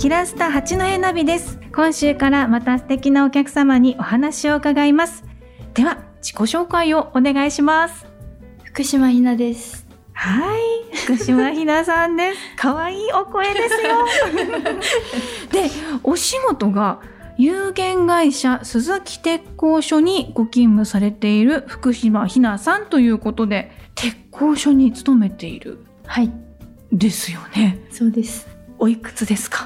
キラスタ八戸ナビです。今週からまた素敵なお客様にお話を伺います。では自己紹介をお願いします。 福島ひなです。 はい、福島ひなさんです。可愛いお声ですよで、お仕事が有限会社鈴木鉄工所にご勤務されている福島ひなさんということで、鉄工所に勤めている。 はい、 ですよね。 そうです。 おいくつですか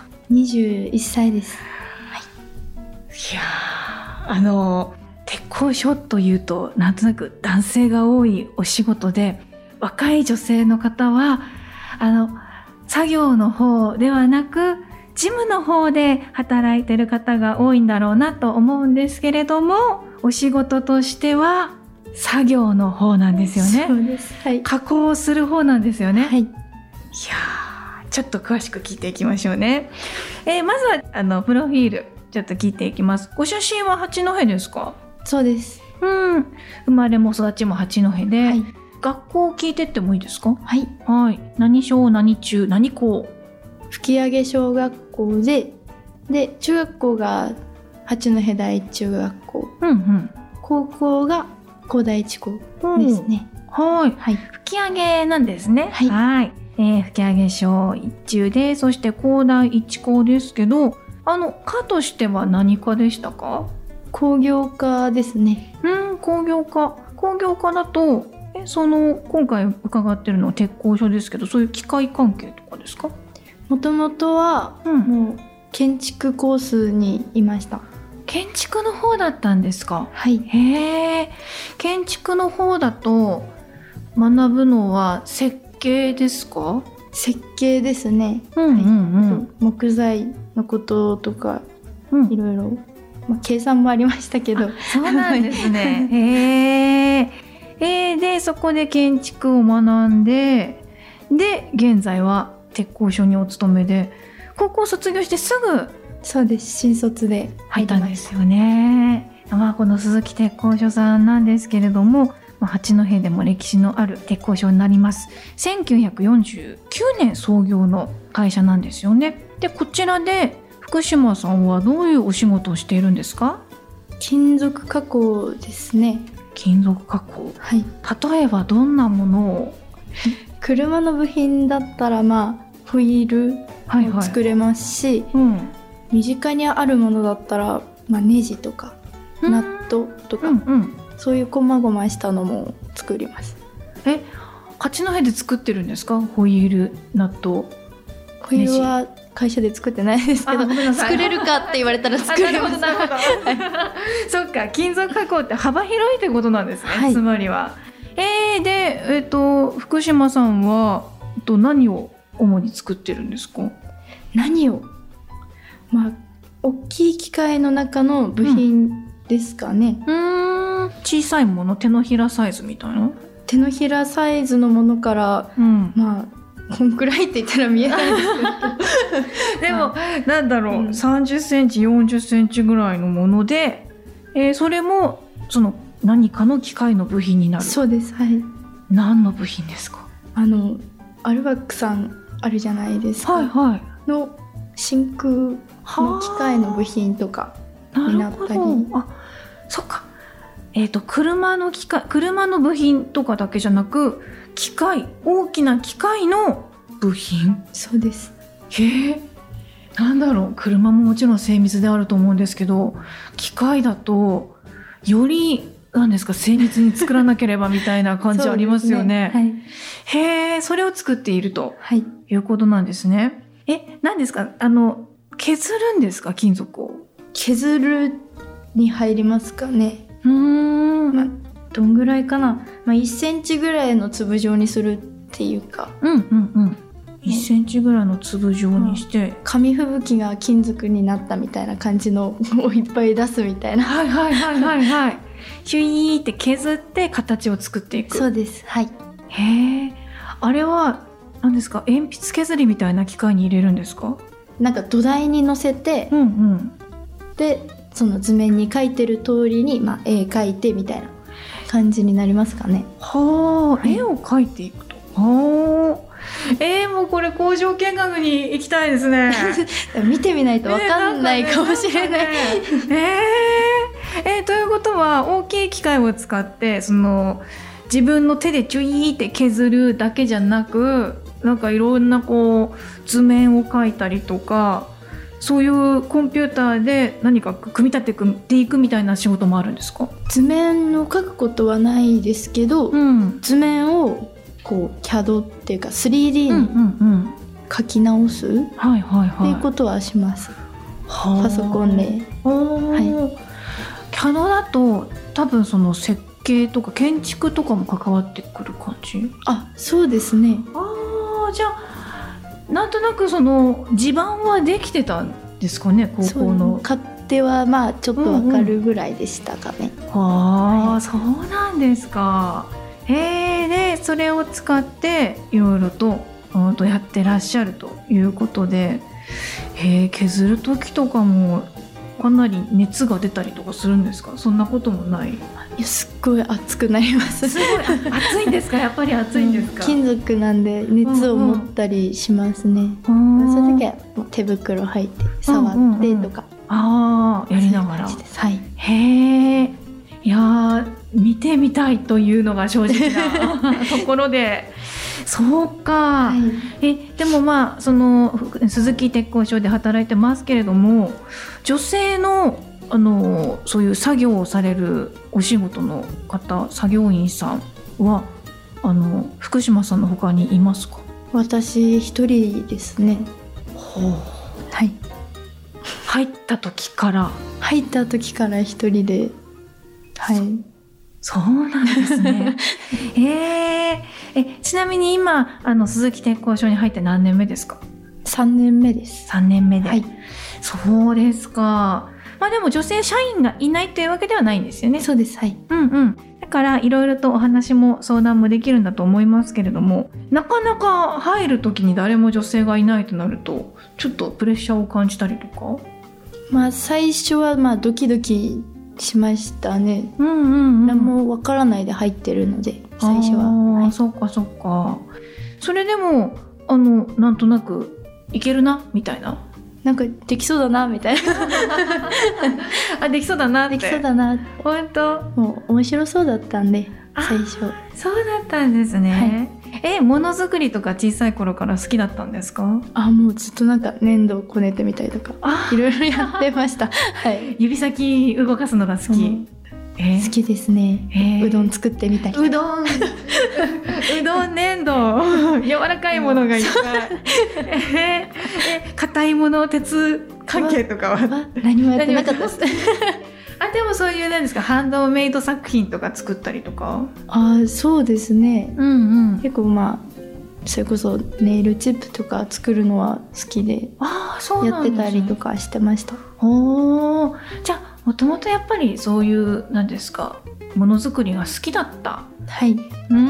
21歳です。はい、 いや鉄工所というとなんとなく男性が多いお仕事で、若い女性の方は作業の方ではなく事務の方で働いてる方が多いんだろうなと思うんですけれども、お仕事としては作業の方なんですよね。 そうです。はい、 加工する方なんですよね。 はい、 いやちょっと詳しく聞いていきましょうね。まずはプロフィールちょっと聞いていきます。ご出身は八戸ですか？ そうです。 生まれも育ちも八戸で、 はい、 学校聞いてってもいいですか？ はい、 何小何中何高？ 吹上小学校で中学校が八戸第一中学校、高校が高第一高ですね。 はい、吹上なんですね。 はい、 吹上小一中で、そして高第一高ですけど、科としては何科でしたか？ 工業科ですね。 工業科だと今回伺ってるのは鉄工所ですけど、そういう機械関係とかですか？ もともとはもう建築コースにいました。 建築の方だったんですか？ はい。 へー。建築の方だと学ぶのは設計ですか？ 設計ですね。木材のこととか、いろいろ、計算もありましたけど。 そうなんですね。でそこで建築を学んで、現在は鉄工所にお勤めで、高校卒業してすぐ。 そうです。新卒で入ったんですよね。この鈴木鉄工所さんなんですけれども、八戸でも歴史のある鉄工所になります。1949年創業の会社なんですよね。でこちらで福島さんはどういうお仕事をしているんですか？ 金属加工ですね。 金属加工。 はい。 例えばどんなものを？ 車の部品だったらホイールを作れますし、身近にあるものだったら、ネジとかナットとか、そういう細々したのも作ります。 八戸で作ってるんですか？ホイール、ナット、 ホイールは会社で作ってないですけど、作れるかって言われたら作れます。 そっか、金属加工って幅広いってことなんですね。つまりはで、福島さんは何を主に作ってるんですか？ 何を大きい機械の中の部品ですかね。 小さいもの、手のひらサイズみたいな？ 手のひらサイズのものから、こんくらいって言ったら見えないですけどでもなんだろう、30センチ40センチぐらいのもので、それも何かの機械の部品になる？ そうです。はい。 何の部品ですか？ アルバックさんあるじゃないですか。の真空の機械の部品とかになったり。 そっか。車の部品とかだけじゃなく、大きな機械の部品。 そうです。 なんだろう、車ももちろん精密であると思うんですけど、機械だとより何ですか、精密に作らなければみたいな感じありますよね。それを作っているということなんですね。何ですか、削るんですか？金属を削るに入りますかね。どんぐらいかな、1センチぐらいの粒状にするっていうか、 1センチぐらいの粒状にして、 紙吹雪が金属になったみたいな感じのをいっぱい出すみたいな。 シュイーって削って形を作っていく。 そうです。はい。 あれは何ですか？鉛筆削りみたいな機械に入れるんですか？ なんか土台に乗せて、でその図面に書いてる通りに、絵描いてみたいな感じになりますかね。 絵を描いていくと。 もうこれ工場見学に行きたいですね。 見てみないと分かんないかもしれない。 ということは大きい機械を使ってその自分の手でチュイーって削るだけじゃなく、なんかいろんなこう図面を描いたりとか、そういうコンピューターで何か組み立てていくみたいな仕事もあるんですか？ 図面を描くことはないですけど、図面をこう CAD っていうか 3D に描き直すっていうことはします。パソコンで。 CAD だと多分その設計とか建築とかも関わってくる感じ？ そうですね。 じゃあなんとなくその地盤はできてたんですかね、高校の。 勝手はまあちょっと分かるぐらいでしたかね。 そうなんですか。でそれを使っていろいろとやってらっしゃるということで、削る時とかもかなり熱が出たりとかするんですか？そんなこともない？ いや、すっごい熱くなります。 すごい熱いんですか？やっぱり熱いんですか？ 金属なんで熱を持ったりしますね。その時は手袋入って触ってとか、 やりながら。 はい。 いや見てみたいというのが正直なところで。そうか、でもまあその鈴木鉄工所で働いてますけれども、女性のそういう作業をされるお仕事の方、作業員さんは福島さんの他にいますか？ 私一人ですね。はい。 入った時から一人で。はい。そうなんですね。ちなみに今鈴木鉄工所に入って何年目ですか ？3年目です。 3年目で、そうですか。まあでも女性社員がいないというわけではないんですよね。 そうです。はい。 だからいろいろとお話も相談もできるんだと思いますけれども、なかなか入る時に誰も女性がいないとなるとちょっとプレッシャーを感じたりとか。 最初はドキドキしましたね。何もわからないで入ってるので、最初は。 そっかそっか。それでもなんとなくいけるなみたいな、 なんかできそうだなみたいなできそうだなって。 できそうだな。 本当もう面白そうだったんで、最初。 そうだったんですね。ものづくりとか小さい頃から好きだったんですか？もうずっとなんか粘土をこねてみたりとかいろいろやってました。 指先動かすのが好き。 好きですね。うどん作ってみたり。 うどん粘土柔らかいものがいっぱい。硬いもの、鉄関係とかは何もやってなかったです。 でもそういうなんですか、ハンドメイド作品とか作ったりとか。 そうですね。結構それこそネイルチップとか作るのは好きでやってたりとかしてました。 じゃあもともとやっぱりそういうなんですか、ものづくりが好きだった。 はい。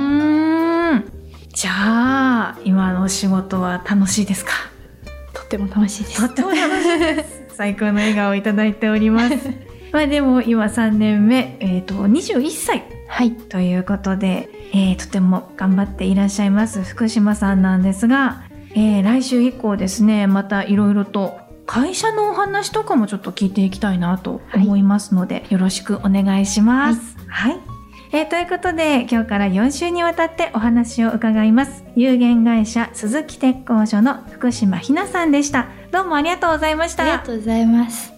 じゃあ今のお仕事は楽しいですか？ とっても楽しいです。 とっても楽しいです。最高の笑顔をいただいております。でも今3年目、21歳、ということで、とても頑張っていらっしゃいます福島さんなんですが、来週以降ですね、またいろいろと会社のお話とかもちょっと聞いていきたいなと思いますので、よろしくお願いします。ということで今日から4週にわたってお話を伺います。有限会社鈴木鉄工所の福島ひなさんでした。どうもありがとうございました。 ありがとうございます。